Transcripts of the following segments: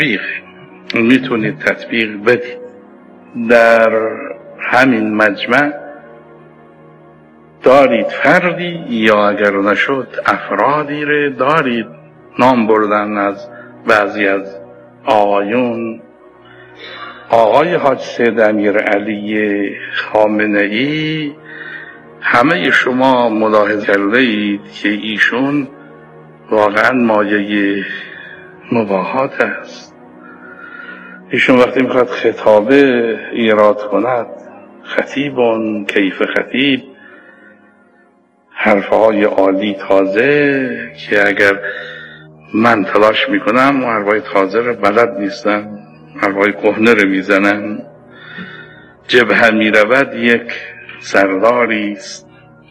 میتونید تطبیق بدید. در همین مجمع دارید فردی یا اگر نشد افرادی رو دارید، نام بردن از بعضی از آقایون، آقای حاج سید امیرعلی خامنه‌ای. همه شما ملاحظه کردید که ایشون واقعا مایه مباهات است. ایشون وقتی میخواد خطابه ایراد کند، خطیبون کیف خطیب، حرفهای عالی تازه که اگر من تلاش میکنم و حرفهای تازه رو بلد نیستم، حرفهای کهنه رو میزنم. جبهه میرود یک سرداری است.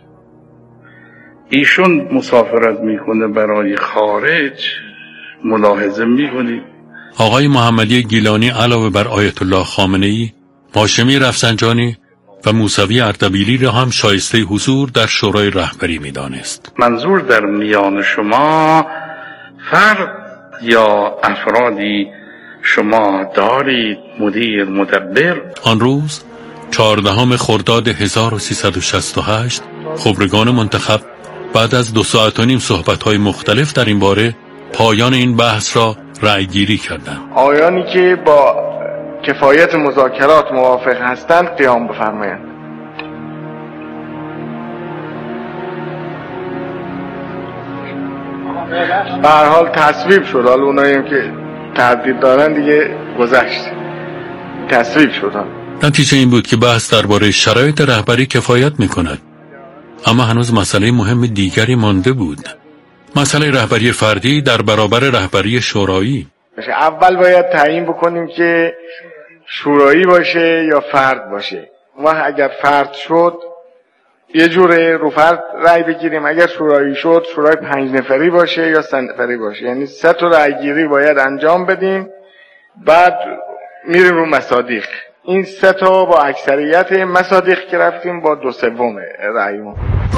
ایشون مسافرت میکنه برای خارج، ملاحظه میکنید آقای محمدی گیلانی علاوه بر آیت الله خامنه‌ای، هاشمی رفسنجانی و موسوی اردبیلی را هم شایسته حضور در شورای رهبری می‌دانست. منظور در میان شما فرد یا افرادی شما دارید، مدیر مدبر. آن روز 14 خرداد 1368 خبرگان منتخب بعد از 2.5 ساعت صحبت‌های مختلف در این باره پایان این بحث را رأی‌گیری کردند. آیانی که با کفایت مذاکرات موافق هستند قیام بفرمایند. به هر حال تصویب شد. حالا اونایی که تردید دارن دیگه گذشت، تصویب شد. نتیجه این بود که بحث درباره شرایط رهبری کفایت می‌کند، اما هنوز مسئله مهم دیگری مانده بود. مسئله رهبری فردی در برابر رهبری شورایی. اول باید تعیین بکنیم که شورایی باشه یا فرد باشه. و اگر فرد شد یه جوره رو فرد رأی بگیریم، اگر شورایی شد شورای 5 نفری باشه یا 3 نفری باشه. یعنی 3 تا رأی گیری باید انجام بدیم، بعد میریم رو مصادیق. این 3 تا با اکثریت مصادیق که رفتیم با 2/3 رأیمون.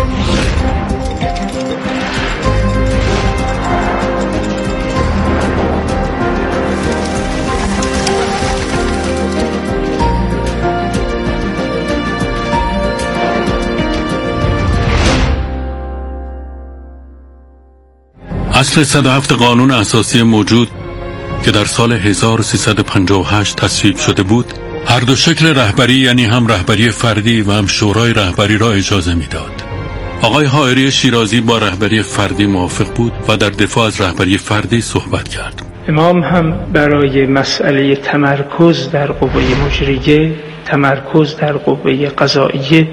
اصل 107 قانون اساسی موجود که در سال 1358 تصویب شده بود، هر دو شکل رهبری، یعنی هم رهبری فردی و هم شورای رهبری را اجازه میداد. آقای حائری شیرازی با رهبری فردی موافق بود و در دفاع از رهبری فردی صحبت کرد. امام هم برای مسئله تمرکز در قوه مجریه، تمرکز در قوه قضاییه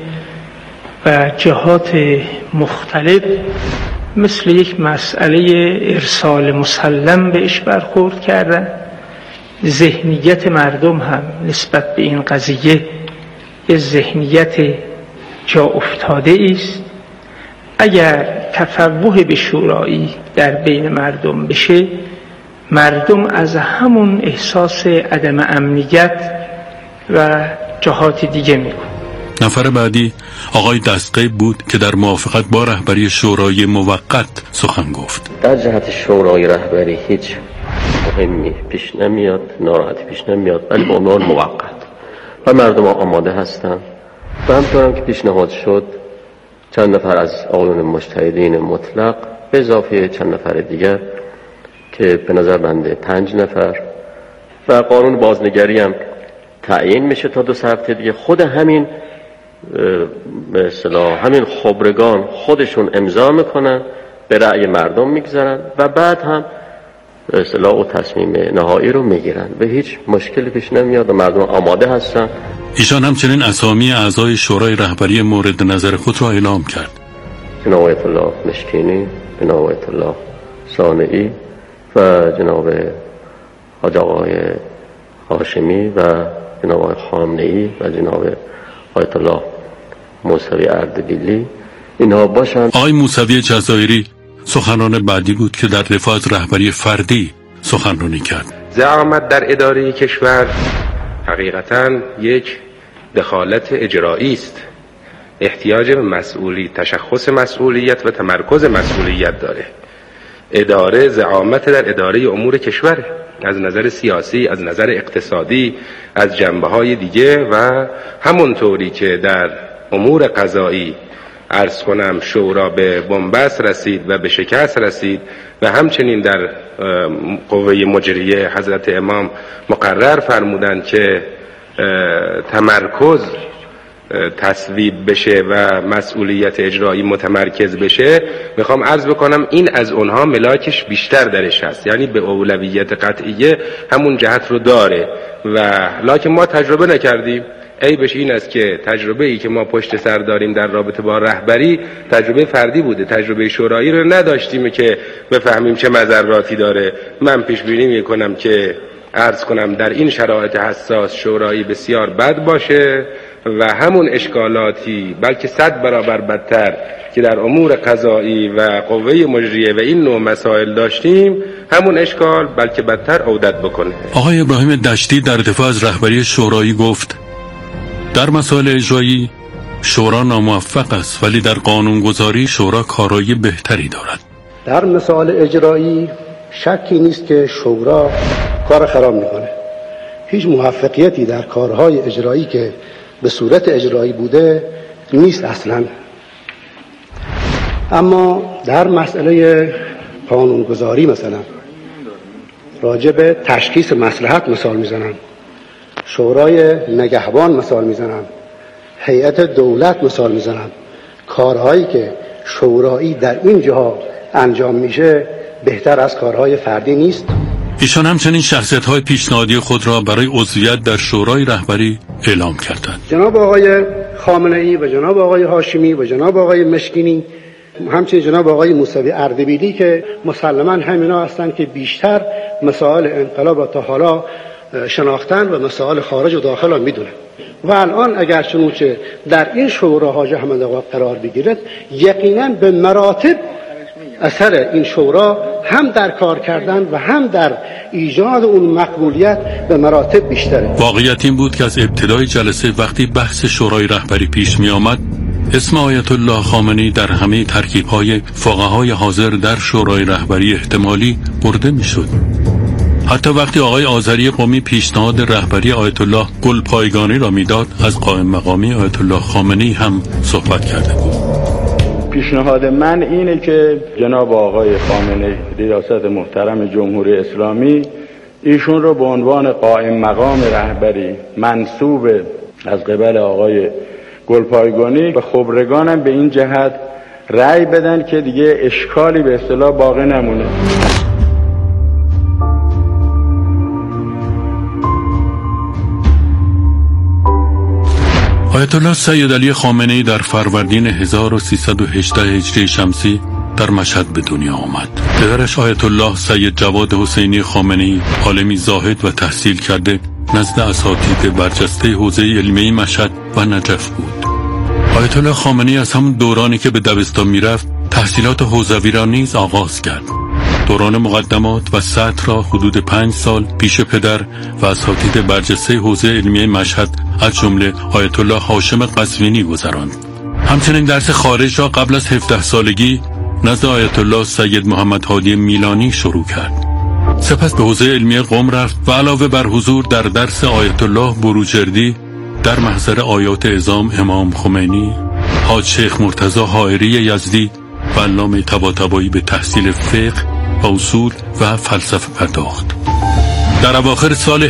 و جهات مختلف مثل یک مسئله ارسال مسلم بهش برخورد کردن. ذهنیت مردم هم نسبت به این قضیه یه ذهنیت جا افتاده است. اگر تفوه به شورایی در بین مردم بشه، مردم از همون احساس عدم امنیت و جهات دیگه میکنه. نفر بعدی آقای دستقیب بود که در موافقت با رهبری شورای موقت سخن گفت. در جهت شورای رهبری هیچ مهمی پیش نمیاد، ناراحتی پیش نمیاد، ولی به عنوان موقت و مردم آماده هستند. و همطورم که پیشنهاد شد چند نفر از آقایون مجتهدین مطلق به اضافه چند نفر دیگر که به نظر بنده 5 نفر و قانون بازنگری هم تعیین میشه تا 2 هفته دیگه. خود همین به اصطلاح همین خبرگان خودشون امضا میکنن، به رأی مردم میگذارن و بعد هم به اصطلاح او تصمیم نهایی رو میگیرن. به هیچ مشکلی پیش نمیاد و مردم آماده هستن. ایشان همچنین اسامی اعضای شورای رهبری مورد نظر خود را اعلام کرد. جناب آیت الله مشکینی، جناب آیت الله صانعی و جناب حاج آقای هاشمی و جناب آقای خامنه‌ای و جناب آیت الله موسوی اردبیلی اینها باشند. آقای موسوی جزایری سخنران بعدی بود که در دفاع از رهبری فردی سخنرانی کرد. زعامت در اداره کشور حقیقتاً یک دخالت اجرایی است. احتیاج به تشخص مسئولیت و تمرکز مسئولیت داره. اداره زعامت در اداره امور کشوره. از نظر سیاسی، از نظر اقتصادی، از جنبه‌های دیگه و همونطوری که در امور قضایی عرض کنم شورا به بنبست رسید و به شکست رسید و همچنین در قوه مجریه حضرت امام مقرر فرمودند که تمرکز تصویب بشه و مسئولیت اجرایی متمرکز بشه، میخوام عرض بکنم این از اونها ملاکش بیشتر درش هست، یعنی به اولویت قطعیه همون جهت رو داره و لکن ما تجربه نکردیم. عیبش این است که تجربه ای که ما پشت سر داریم در رابطه با رهبری تجربه فردی بوده، تجربه شورایی رو نداشتیم که بفهمیم چه مضراتی داره. من پیش بینی میکنم که عرض کنم در این شرایط حساس شورایی بسیار بد باشه و همون اشکالاتی بلکه 100 برابر بدتر که در امور قضایی و قوه مجریه و این نوع مسائل داشتیم، همون اشکال بلکه بدتر عودت بکنه. آقای ابراهیم دشتی در دفاع از رهبری شورایی گفت در مسائل اجرایی شورا ناموفق است، ولی در قانونگذاری شورا کارایی بهتری دارد. در مسائل اجرایی شکی نیست که شورا کار خراب میکنه. هیچ موفقیتی در کارهای اجرایی که به صورت اجرایی بوده نیست اصلا. اما در مسئله قانونگذاری مثلا راجع به تشخیص مصلحت مثال میزنم، شورای نگهبان مثال میزنم، هیئت دولت مثال میزنم، کارهایی که شورایی در این جاها انجام میشه بهتر از کارهای فردی نیست. ایشان همچنین شخصیت‌های پیشنهادی خود را برای عضویت در شورای رهبری اعلام کردند. جناب آقای خامنه‌ای و جناب آقای هاشمی و جناب آقای مشکینی، همچنین جناب آقای موسوی اردبیلی که مسلماً همینا هستند که بیشتر مسائل انقلاب تا حالا شناختن و مسائل خارج و داخل را میدونن و الان اگر چنانچه در این شورا حاج احمد آقا قرار بگیرد یقینا به مراتب اثر این شورا هم در کار کردن و هم در ایجاد اون مقبولیت به مراتب بیشتره. واقعیت این بود که از ابتدای جلسه وقتی بحث شورای رهبری پیش می آمد اسم آیت الله خامنه‌ای در همه ترکیب‌های فقهای حاضر در شورای رهبری احتمالی برده می‌شد. حتی وقتی آقای آذری قمی پیشنهاد رهبری آیت الله گلپایگانی را میداد، از قائم مقامی آیت الله خامنه‌ای هم صحبت کرده بود. پیشنهاد من اینه که جناب آقای خامنه‌ای ریاست محترم جمهوری اسلامی ایشون رو به عنوان قائم مقام رهبری منصوب از قبل آقای گلپایگانی و خبرگانم به این جهت رأی بدن که دیگه اشکالی به اصطلاح باقی نمونه. آیت الله سید علی خامنه‌ای در فروردین 1318 هجری شمسی در مشهد به دنیا آمد. پدرش آیت الله سید جواد حسینی خامنه‌ای عالمی زاهد و تحصیل کرده نزد اساتید برجسته حوزه علمی مشهد و نجف بود. آیت الله خامنه‌ای از همون دورانی که به دبستان میرفت تحصیلات حوزوی را نیز آغاز کرد. دوران مقدمات و سطح را حدود 5 سال پیش پدر و اساتید برجسته حوزه علمی مشهد از جمله آیت الله هاشم قزوینی گذراند. همچنین درس خارج را قبل از 17 سالگی نزد آیت الله سید محمد هادی میلانی شروع کرد. سپس به حوزه علمی قم رفت و علاوه بر حضور در درس آیت الله بروجردی در محضر آیات اعظام امام خمینی، حاج شیخ مرتضی حائری یزدی و علامه طباطبایی به تحصیل فقه و اصول و فلسفه پرداخت. در اواخر سال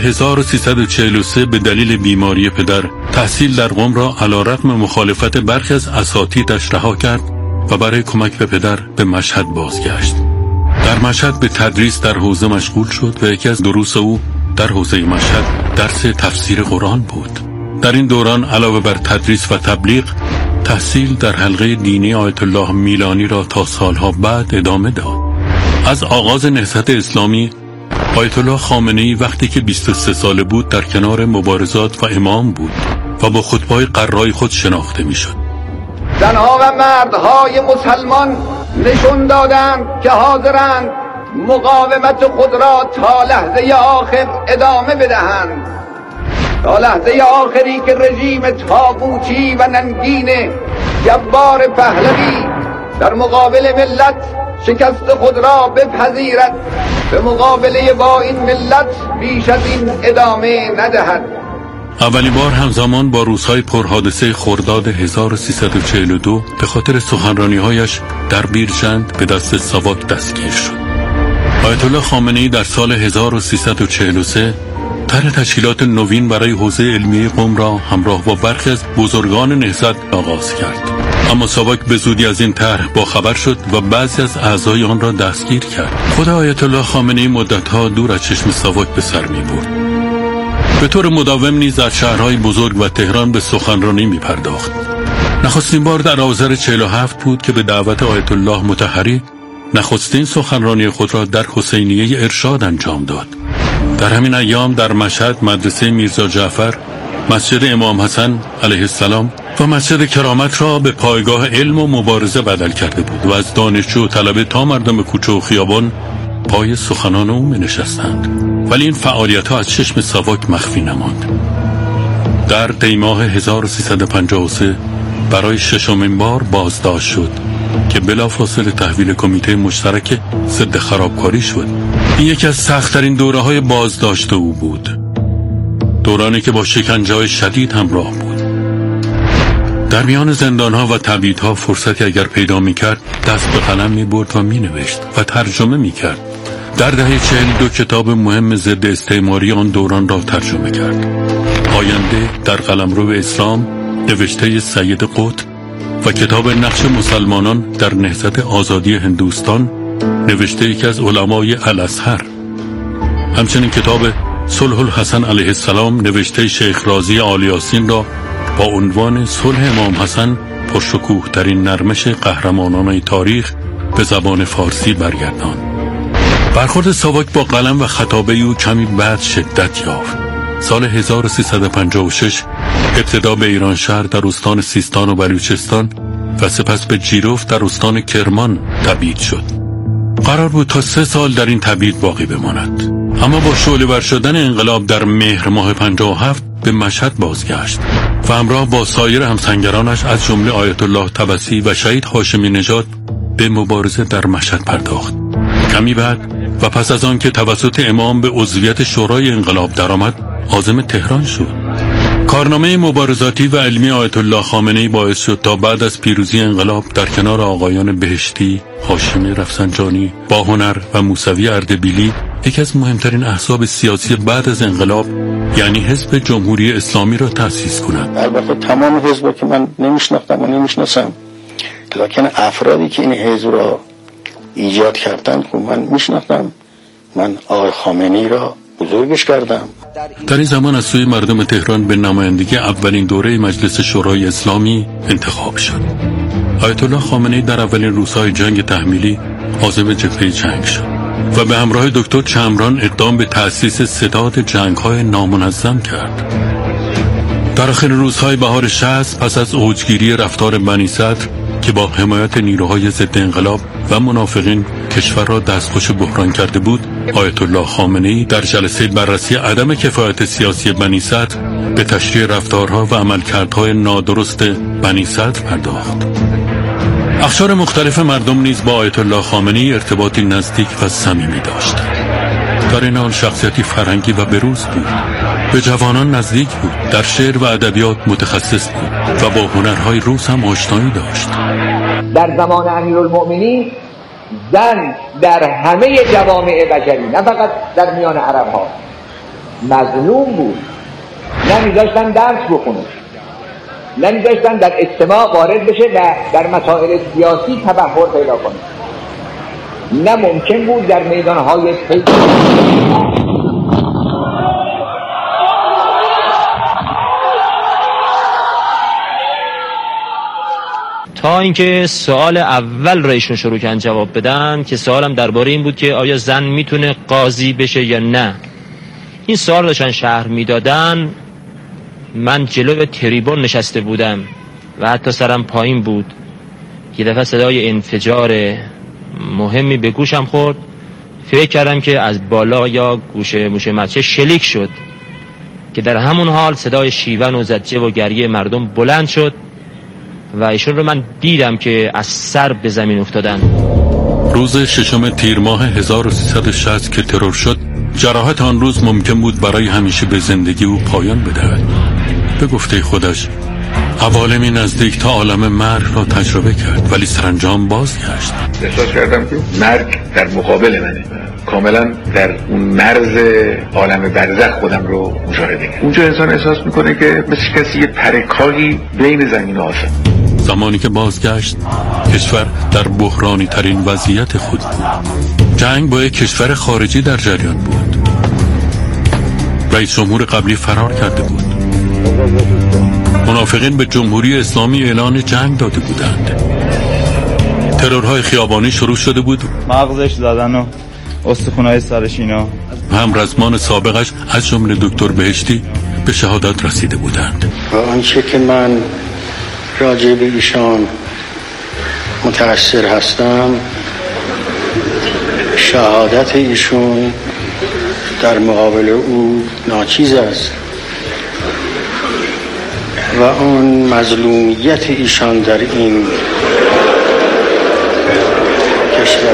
1343 به دلیل بیماری پدر تحصیل در قم را علیرغم مخالفت برخی از اساتیدش رها کرد و برای کمک به پدر به مشهد بازگشت. در مشهد به تدریس در حوزه مشغول شد و یکی از دروس او در حوزه مشهد درس تفسیر قرآن بود. در این دوران علاوه بر تدریس و تبلیغ، تحصیل در حلقه دینی آیت الله میلانی را تا سالها بعد ادامه داد. از آغاز نهضت اسلامی آیت الله خامنه‌ای وقتی که 23 ساله بود در کنار مبارزات و امام بود و با خطبه‌های قرای خود شناخته می‌شد. زنها و مردهای مسلمان نشون دادند که حاضرند مقاومت خود را تا لحظه آخر ادامه بدهند، تا لحظه آخری که رژیم طاغوتی و ننگین جبار پهلوی در مقابل ملت شکست خود را بپذیرد به مقابله با این ملت بیش از این ادامه ندهد. اولین بار همزمان با روزهای پرحادثه خرداد 1342 به خاطر سخنرانی‌هایش در بیرجند به دست ساواک دستگیر شد. آیت الله خامنه‌ای در سال 1343 طرح تشکیلات نوین برای حوزه علمیه قم را همراه با برخی از بزرگان نهضت آغاز کرد. اما ساواک به زودی از این طرح باخبر شد و بعضی از اعضای آن را دستگیر کرد. خود آیت الله خامنه‌ای مدت‌ها دور از چشم ساواک به سر می‌برد. به طور مداوم نیز در شهرهای بزرگ و تهران به سخنرانی می‌پرداخت. نخستین بار در آذر 47 بود که به دعوت آیت الله مطهری نخستین سخنرانی خود را در حسینیه ارشاد انجام داد. در همین ایام در مشهد مدرسه میرزا جعفر، مسجد امام حسن علیه السلام و مسجد کرامت را به پایگاه علم و مبارزه بدل کرده بود و از دانشجو و طلبه تا مردم کوچه و خیابان پای سخنان او نشستند. ولی این فعالیت‌ها از چشم ساواک مخفی نماند. در دی ماه 1353 برای ششمین بار بازداشت شد که بلافاصله تحویل کمیته مشترک ضد خرابکاری شد. این یکی از سخت‌ترین دوره‌های بازداشت او بود. دورانی که با شکنجه‌های شدید همراه بود. در میان زندان‌ها و تبعیدها فرصتی اگر پیدا می‌کرد دست به قلم می‌برد و می‌نوشت و ترجمه می‌کرد. در دهه 42 کتاب مهم ضد استعماری آن دوران را ترجمه کرد. آینده در قلمرو اسلام نوشته سید قطب و کتاب نقش مسلمانان در نهضت آزادی هندوستان نوشته یکی از علمای الازهر. همچنین کتاب صلح الحسن علیه السلام نوشته شیخ رازی آل یاسین را با عنوان صلح امام حسن پرشکوه ترین نرمش قهرمانان تاریخ به زبان فارسی برگرداند. برخورد ساواک با قلم و خطابه او کمی بعد شدت یافت. سال 1356 ابتدا به ایران شهر در استان سیستان و بلوچستان و سپس به جیروف در استان کرمان تبعید شد. قرار بود تا 3 سال در این تبعید باقی بماند، اما با شعله‌ور شدن انقلاب در مهر ماه 57 به مشهد بازگشت و همراه با سایر همسنگرانش از جمله آیت الله طبسی و شهید هاشمی نژاد به مبارزه در مشهد پرداخت. کمی بعد و پس از آن که توسط امام به عضویت شورای انقلاب درآمد، عازم تهران شد. کارنامه مبارزاتی و علمی آیت الله خامنه‌ای باعث شد تا بعد از پیروزی انقلاب در کنار آقایان بهشتی، هاشمی رفسنجانی، باهنر و موسوی اردبیلی یکی از مهمترین احزاب سیاسی بعد از انقلاب یعنی حزب جمهوری اسلامی را تأسیس کند. البته تمام حزب که من نمیشناختم و نمیشناسم، لکن افرادی که این حزب را ایجاد کردن که من میشناختم، من آقای خامنه‌ای را بزرگش کردم. در این زمان از سوی مردم تهران به نمایندگی اولین دوره مجلس شورای اسلامی انتخاب شد. آیت الله خامنه‌ای در اولین روزهای جنگ تحمیلی عازم جبهه جنگ شد و به همراه دکتر چمران اقدام به تأسیس ستاد جنگ‌های نامنظم کرد. در آخر روزهای بهار 60 پس از اوجگیری رفتار بنی صدر که با حمایت نیروهای ضد انقلاب و منافقین کشور را دستخوش بحران کرده بود، آیت الله خامنه‌ای در جلسه بررسی عدم کفایت سیاسی بنی صدر به تشریح رفتارها و عملکردهای نادرست بنی صدر پرداخت. اقشار مختلف مردم نیز با آیت الله خامنه‌ای ارتباطی نزدیک و صمیمی داشتند. در این حال شخصیتی فرهنگی و بروز بود، به جوانان نزدیک بود، در شعر و ادبیات متخصص بود و با هنرهای روز هم آشنایی داشت. در زمان امیرالمؤمنین زن در همه جوامع بشری، نه فقط در میان عرب ها، مظلوم بود. نمیذاشتن درس بخونه، نمیذاشتن در اجتماع وارد بشه و در مسائل سیاسی تبحر پیدا کنه. نه ممکن بود در میدانهای تا اینکه سوال اول را ایشون شروع کردن جواب بدن که سوالم درباره این بود که آیا زن میتونه قاضی بشه یا نه. این سوال داشتن شهر میدادن، من جلو تریبون نشسته بودم و حتی سرم پایین بود. یه دفعه صدای انفجار مهمی به گوشم خورد، فکر کردم که از بالا یا گوشه موشه مچه شلیک شد که در همون حال صدای شیون و زجه و گریه مردم بلند شد و ایشون رو من دیدم که از سر به زمین افتادن. روز 6 تیر ماه 1360 که ترور شد، جراحت آن روز ممکن بود برای همیشه به زندگی او پایان بدهد. به گفته خودش عوالمی نزدیک تا عالم مرگ را تجربه کرد، ولی سرانجام بازگشت. احساس کردم که مرگ در مقابل منه، کاملا در اون مرز عالم برزخ خودم رو مشاهده کردم. اونجا انسان احساس میکنه که مثل کسی یه پرکاهی بین زمین و آسمان. زمانی که بازگشت، کشور در بحرانی ترین وضعیت خود بود. جنگ با یک کشور خارجی در جریان بود. رئیس جمهور قبلی فرار کرده بود. منافقین به جمهوری اسلامی اعلان جنگ داده بودند. ترورهای خیابانی شروع شده بود. مغزش زدن و استخونهای سرش اینا. همرزمان سابقش از جمله دکتر بهشتی به شهادت رسیده بودند. و آنچه که من راجع به ایشان متأثر هستم، شهادت ایشون در مقابل او ناچیز است و اون مظلومیت ایشان در این کشور.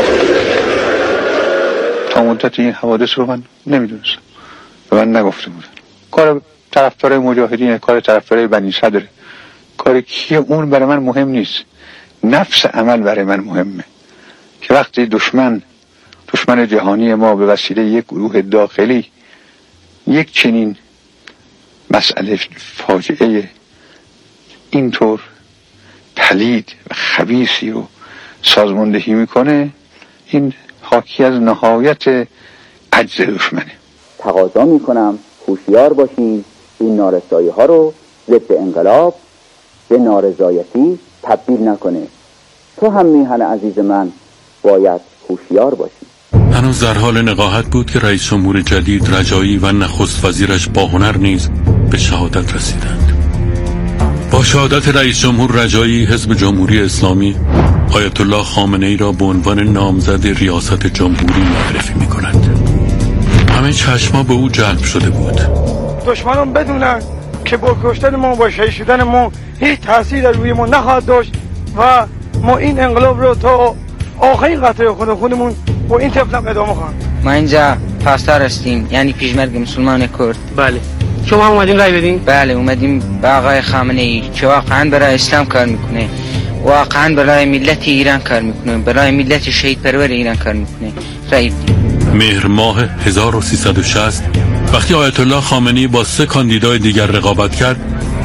تا مدت این حوادث رو من نمیدونستم و من نگفته بودم. کار طرفدارای مجاهدین، کار طرفدارای بنی صدره، کار کیه اون برای من مهم نیست. نفس عمل برای من مهمه که وقتی دشمن جهانی ما به وسیله یک گروه داخلی یک چنین مسئله فاجعه اینطور پلید و خبیثی رو سازماندهی میکنه، این حاکی از نهایت عجز دشمنه. تقاضا میکنم هوشیار باشیم این نارسایی ها رو ضد انقلاب به نارضایتی تبدیل نکنه. تو هم میهن عزیز من باید هوشیار باشی. هنوز در حال نقاهت بود که رئیس جمهور جدید رجایی و نخست وزیرش با هنر نیز به شهادت رسیدند. با شهادت رئیس جمهور رجایی، حزب جمهوری اسلامی آیت الله خامنه ای را به عنوان نامزد ریاست جمهوری معرفی می کند. همه چشما به او جلب شده بود. دشمنان بدونن که با کشتن ما، با شهید شدن ما هیچ تأثیر روی ما نخواهد داشت و ما این انقلاب رو تا آخرین قطره خونمون با این طفلم ادامه خواهیم. ما اینجا پاسدار هستیم، یعنی پیشمرد مسلمان کرد. بله. شما اومدین رای بدین؟ بله، اومدیم با آقای خامنه ای که واقعا برای اسلام کار میکنه، واقعا برای ملت ایران کار میکنه، برای ملت شهید پرور ایران کار میکنه. رای بدیم. مهر ماه 1360 وقتی آیت الله خامنه ای با 3 کاندیدای دیگر رقابت کرد،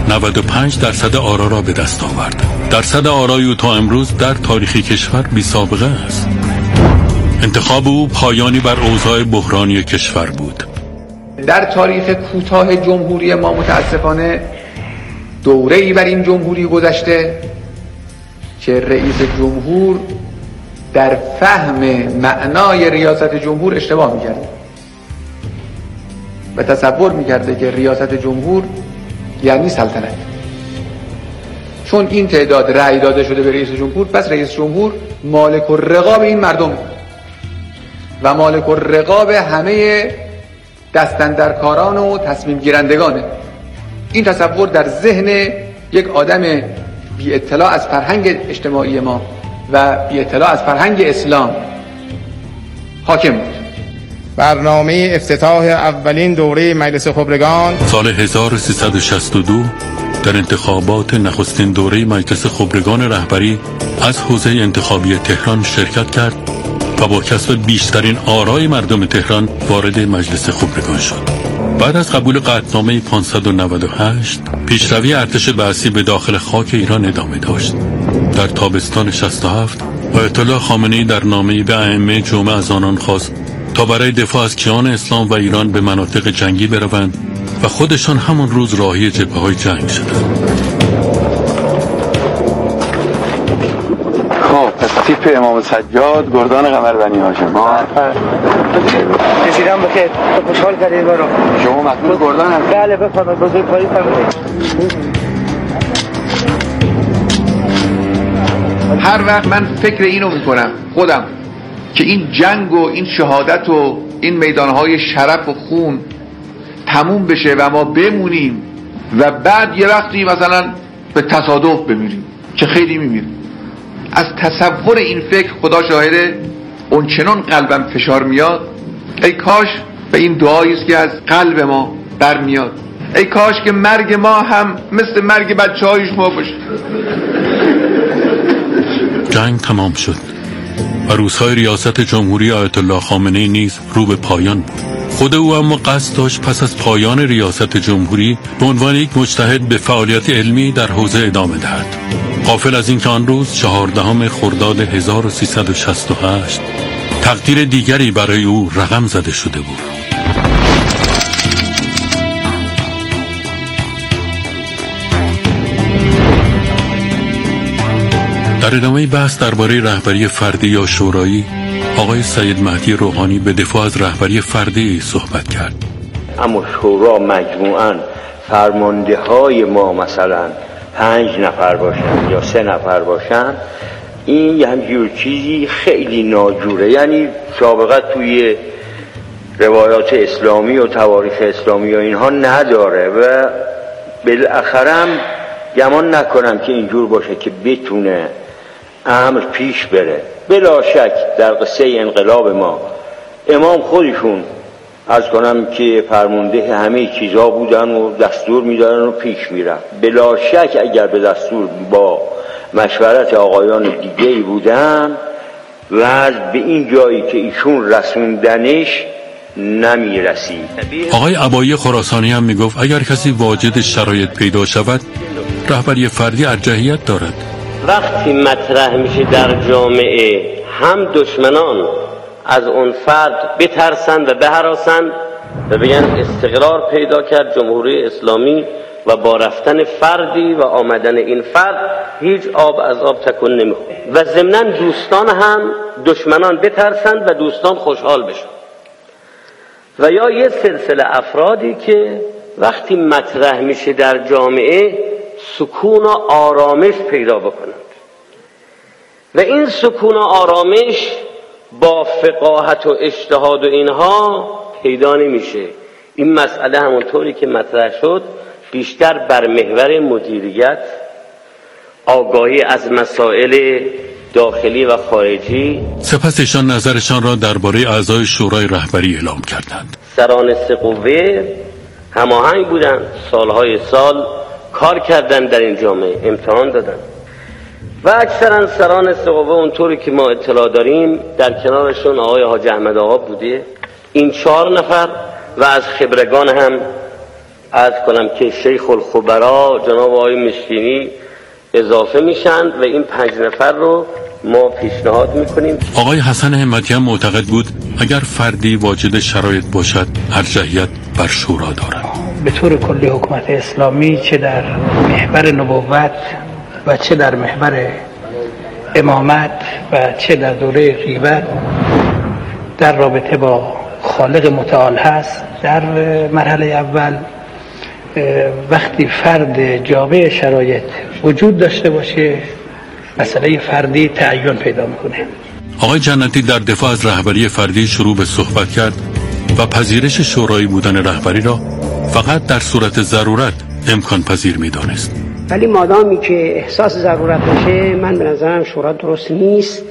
95% آرا را به دست آورد. درصد آرای او تا امروز در تاریخ کشور بی سابقه است. انتخاب او پایانی بر اوضاع بحرانی کشور بود. در تاریخ کوتاه جمهوری ما متاسفانه دوره‌ای بر این جمهوری گذشته که رئیس جمهور در فهم معنای ریاست جمهور اشتباه می‌کرد و تصور می‌کرده که ریاست جمهور یعنی سلطنت. چون این تعداد رأی داده شده به رئیس جمهور، پس رئیس جمهور مالک الرقاب این مردم و مالک الرقاب همه دستاندرکاران و تصمیم گیرندگانه. این تصور در ذهن یک آدم بی اطلاع از فرهنگ اجتماعی ما و بی اطلاع از فرهنگ اسلام حاکم بود. برنامه افتتاح اولین دوره مجلس خبرگان سال 1362 در انتخابات نخستین دوره مجلس خبرگان رهبری از حوزه انتخابی تهران شرکت کرد و با کسب بیشترین آرای مردم تهران وارد مجلس خبرگان شد. بعد از قبول قطعنامه 598 پیشروی ارتش بعثی به داخل خاک ایران ادامه داشت. در تابستان 67 آیت الله خامنه ای در نامه‌ای به ائمه جمعه از آنان خواست تا برای دفاع از کیان اسلام و ایران به مناطق جنگی بروند و خودشان همان روز راهی جبهه‌های جنگ شدند. تیپ امام سجاد، گردان قمر بنی هاشم. رسیدم بخیر. خوشحال کردید ما رو. شما مسئول گردان هستید؟ بله بفرمایید. بزرگواری فرمایید. هر وقت من فکر اینو میکنم خودم که این جنگ و این شهادت و این میدانهای شرف و خون تموم بشه و ما بمونیم و بعد یه وقتی مثلا به تصادف بمیریم که خیلی میمیریم، از تصور این فکر خدا شاهده اون چنان قلبم فشار میاد، ای کاش به این دعایی است که از قلب ما برمیاد، ای کاش که مرگ ما هم مثل مرگ بچه‌های شما باشه. جنگ تمام شد و روزهای ریاست جمهوری آیت الله خامنه‌ای نیز رو به پایان بود. خود او اما قصد داشت پس از پایان ریاست جمهوری به عنوان یک مجتهد به فعالیت علمی در حوزه ادامه دهد. غافل از اینکه آن روز 14 خرداد 1368 تقدیر دیگری برای او رقم زده شده بود. در ادامه بحث درباره رهبری فردی یا شورایی، آقای سید مهدی روحانی به دفاع از رهبری فردی صحبت کرد. اما شورا مجموعاً فرمانده های ما مثلا 5 نفر باشن یا 3 نفر باشن، این یه همجور چیزی خیلی ناجوره. یعنی سابقه توی روایات اسلامی و تواریخ اسلامی و اینها نداره و بالاخره هم گمان نکنم که اینجور باشه که بتونه امر پیش بره. بلا شک در قصه انقلاب ما امام خودشون از کنم که فرمانده همه چیزا بودن و دستور میدادن و پیش میرن. بلا شک اگر به دستور با مشورت آقایان دیگه‌ای بودن و به این جایی که ایشون رسوندنش نمیرسید. آقای عبایی خراسانی هم میگفت اگر کسی واجد شرایط پیدا شود رهبری فردی ارجحیت دارد. وقتی مطرح میشه در جامعه هم دشمنان از اون فرد بترسند و بهراسند و بگن استقرار پیدا کرد جمهوری اسلامی و با رفتن فردی و آمدن این فرد هیچ آب از آب تکون نمیخوره و ضمناً دوستان هم دشمنان بترسند و دوستان خوشحال بشن. و یا یه سلسله افرادی که وقتی مطرح میشه در جامعه سکون و آرامش پیدا بکنند و این سکون و آرامش با فقاهت و اجتهاد و اینها پیدا نمیشه. این مسئله همونطوری که مطرح شد بیشتر بر محور مدیریت، آگاهی از مسائل داخلی و خارجی. سپس ایشان نظرشان را درباره اعضای شورای رهبری اعلام کردند. سران سه قوه هماهنگ بودند، سالهای سال کار کردن در این جامعه، امتحان دادن و اکثرا سران سه قوه اونطوری که ما اطلاع داریم در کنارشون آقای حاج احمد آقا بوده. این 4 نفر و از خبرگان هم عرض کنم که شیخ الخبرا جناب آقای مشکینی اضافه میشن و این 5 نفر رو ما پیشنهاد میکنیم. آقای حسن همتی هم معتقد بود اگر فردی واجد شرایط باشد ارجحیت بر شورا دارد. به طور کلی حکومت اسلامی چه در محور نبوت و چه در محور امامت و چه در دوره غیبت در رابطه با خالق متعال هست. در مرحله اول وقتی فرد جامع شرایط وجود داشته باشه مسئله فردی تعین پیدا میکنه. آقای جنتی در دفاع از رهبری فردی شروع به صحبت کرد و پذیرش شورایی بودن رهبری را فقط در صورت ضرورت امکان پذیر میدانست. ولی مادامی که احساس ضرورت باشه من به نظرم شورا درست نیست،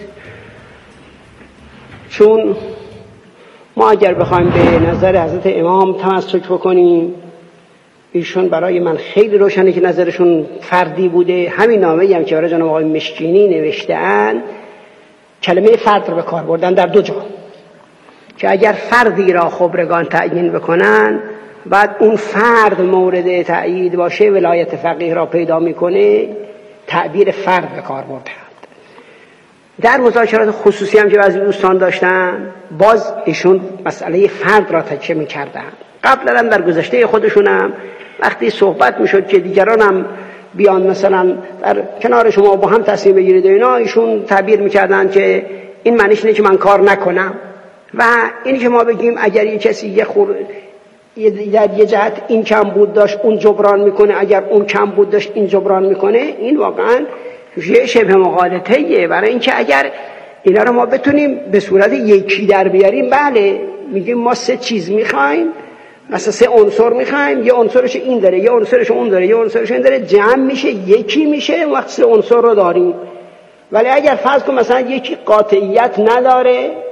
چون ما اگر بخوایم به نظر حضرت امام تمسک بکنیم، ایشون برای من خیلی روشنه که نظرشون فردی بوده. همین نامه‌ای هم که برای جناب آقای مشکینی نوشته‌اند کلمه فرد رو به کار بردن در 2 جا، که اگر فردی را خبرگان تعیین بکنن بعد اون فرد مورد تأیید باشه ولایت فقیه را پیدا میکنه، تعبیر فرد به کار بردند. در مذاکرات خصوصی هم که بعضی دوستان داشتن باز ایشون مسئله فرد را تکیه میکردن. قبلا هم در گذشته خودشونم وقتی صحبت میشد که دیگران هم بیان مثلا در کنار شما با هم تصمیم بگیرید و اینا، ایشون تعبیر میکردن که این معنیش اینه که من کار نکنم و اینی که ما بگیم اگر یه کسی در یه جهت این کم بود داشت اون جبران میکنه، اگر اون کم بود داشت این جبران میکنه، این واقعا یه شبه مغالطه‌ایه. برای اینکه اگر اینا رو ما بتونیم به صورت یکی در بیاریم، بله میگیم ما 3 چیز میخوایم، مثلا 3 عنصر میخوایم، یه عنصرش این داره، یه عنصرش اون داره، یه عنصرش این داره، جمع میشه یکی میشه، وقت 3 عنصر رو داریم. ولی اگر فرض کن مثلا یکی قاطعیت نداره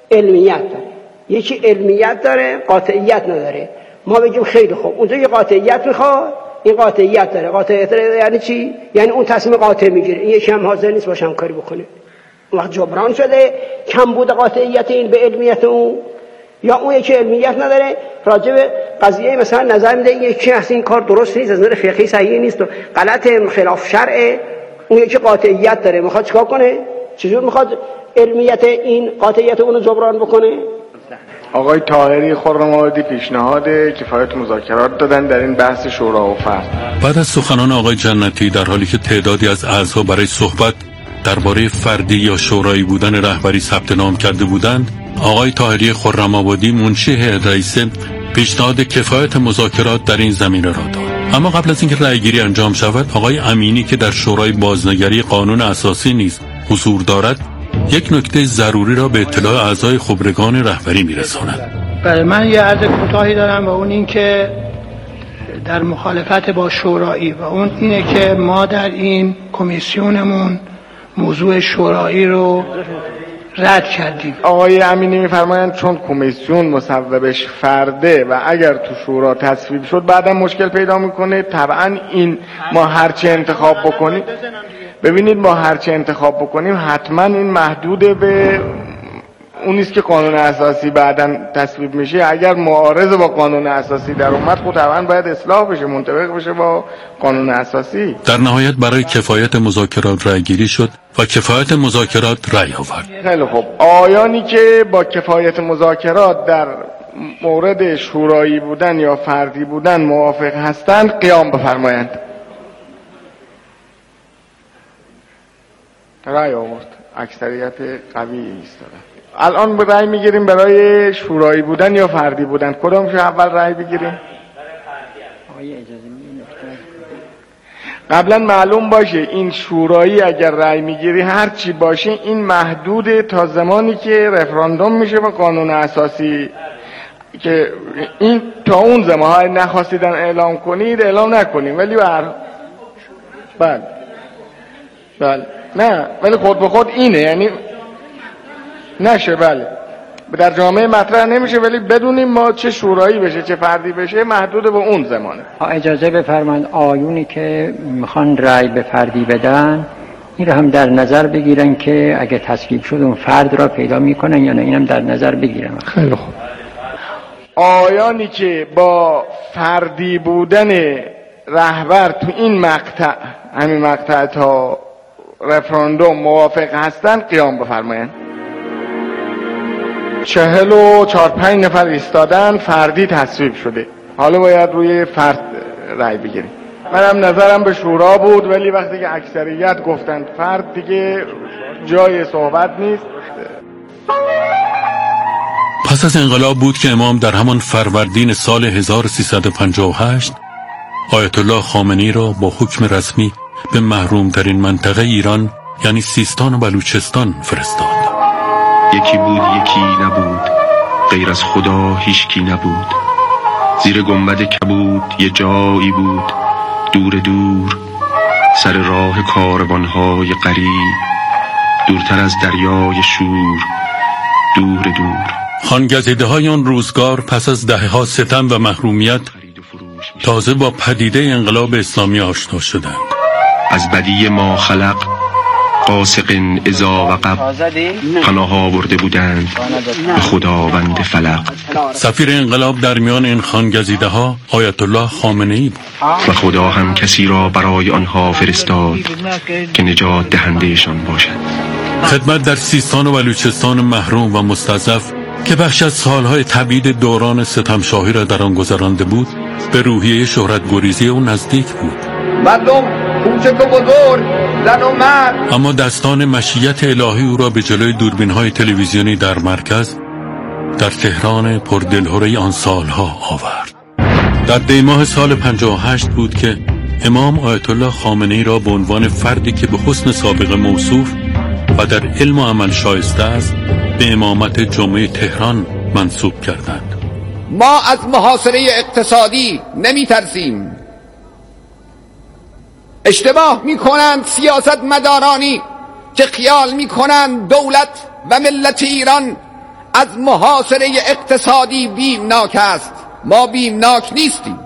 علمیت داره، یکی علمیت داره قاطعیت نداره. ما بگیم خیلی خوب اونجا یه قاطعیت میخواد، این قاطعیت داره. قاطعیت یعنی چی؟ یعنی اون تصمیم قاطع میگیره، این یکی هم حاضر نیست باشه همکاری بکنه. اون وقت جبران شده کم بود قاطعیت این به علمیت اون، یا اون یکی علمیت نداره راجع به قضیه مثلا نظر میده این یکی اصلا این کار درست نیست، از نظر فقهی صحیح نیست و غلط خلاف شرعه، اون یکی قاطعیت داره میخواد چیکار کنه؟ چجور میخواد علمیت این قاطعیت اونو جبران بکنه؟ آقای طاهری خرم‌آبادی پیشنهاد کفایت مذاکرات دادن در این بحث شورا و فرد. بعد از سخنان آقای جنتی در حالی که تعدادی از اعضا برای صحبت درباره فردی یا شورایی بودن رهبری ثبت نام کرده بودند، آقای طاهری خرم‌آبادی منشی هیئت رئیسه پیشنهاد کفایت مذاکرات در این زمینه را داد. اما قبل از اینکه رأیگیری انجام شود، آقای امینی که در شورای بازنگری قانون اساسی نیز حضور دارد، یک نکته ضروری را به اطلاع اعضای خبرگان رهبری میرساند. برای من یه عرض کوتاهی دارم و اون این که در مخالفت با شورایی و اون اینه که ما در این کمیسیونمون موضوع شورایی رو رد کردیم. آقای امینی میفرمایند چون کمیسیون مصوبش فرده و اگر تو شورا تصویب شد بعدا مشکل پیدا میکنه. طبعا این ما هرچه انتخاب بکنیم، ببینید ما هرچه انتخاب بکنیم حتما این محدود به اون نیست که قانون اساسی بعداً تصویب میشه. اگر معارض با قانون اساسی در اومد خود طبعا باید اصلاح بشه، منطبق بشه با قانون اساسی. در نهایت برای کفایت مذاکرات رأی گیری شد و کفایت مذاکرات رأی آورد. خیلی خوب، آیانی که با کفایت مذاکرات در مورد شورایی بودن یا فردی بودن موافق هستند قیام بفرمایند. رأی آورد، اکثریت قوی ایستادن. الان به رأی میگیریم برای شورایی بودن یا فردی بودن. کدومش اول رأی بگیریم؟ قبلا معلوم باشه این شورایی اگر رأی میگیری هر چی باشه این محدود تا زمانی که رفراندوم میشه با قانون اساسی، که این تا اون زمان نخواستیدن اعلام کنید اعلام نکنید، ولی بله نه، ولی خود به خود اینه، یعنی نشه. بله در جامعه مطرح نمیشه، ولی بدونیم ما چه شورایی بشه چه فردی بشه محدود به اون زمانه. اجازه بفرمایید آیونی که میخوان رأی به فردی بدن این رو هم در نظر بگیرن که اگه تصویب شد اون فرد را پیدا میکنن یا نه، اینم در نظر بگیرن. خیلی خوب، آیانی که با فردی بودن رهبر تو این مقطع، همین مقطع تا رفراندوم موافق هستن قیام بفرمایند. 44-45 نفر ایستادن، فردی تصویب شده. حالا باید روی فرد رأی بگیریم. منم نظرم به شورا بود، ولی وقتی که اکثریت گفتند فرد دیگه جای صحبت نیست. پس از انقلاب بود که امام در همان فروردین سال 1358 آیت الله خامنه‌ای را با حکم رسمی به محرومترین منطقه ایران یعنی سیستان و بلوچستان فرستاد. یکی بود یکی نبود، غیر از خدا هیچکی نبود. زیر گنبد کبود یه جایی بود، دور دور سر راه کاروانهای غریب، دورتر از دریای شور، دور دور. خانگزیده های اون روزگار پس از دهه‌ها ستم و محرومیت تازه با پدیده انقلاب اسلامی آشنا شدند. از بدی ما خلق قاسق اذا وقب پناه آورده بودند به خداوند فلق. سفیر انقلاب در میان این خانگزیده ها آیت الله خامنه‌ای بود و خدا هم کسی را برای آنها فرستاد که نجات دهندهشان باشد. خدمت در سیستان و بلوچستان محروم و مستضعف که بخش از سالهای تبعید دوران ستمشاهی را در آن گذرانده بود، به روحیه شهرت گریزی او نزدیک بود. مردم کوچک و بزرگ، زن و مرد، اما دستان مشیت الهی او را به جلوی دوربین‌های تلویزیونی در مرکز در تهران پردلهوره آن سالها آورد. در دیماه سال 58 بود که امام آیت الله خامنه‌ای را به عنوان فردی که به حسن سابقه موصوف و در علم و عمل شایسته است به امامت جمعه تهران منصوب کردند. ما از محاصره اقتصادی نمی ترسیم. اشتباه می کنند سیاست مدارانی که خیال می کنند دولت و ملت ایران از محاصره اقتصادی بیمناک است. ما بیمناک نیستیم.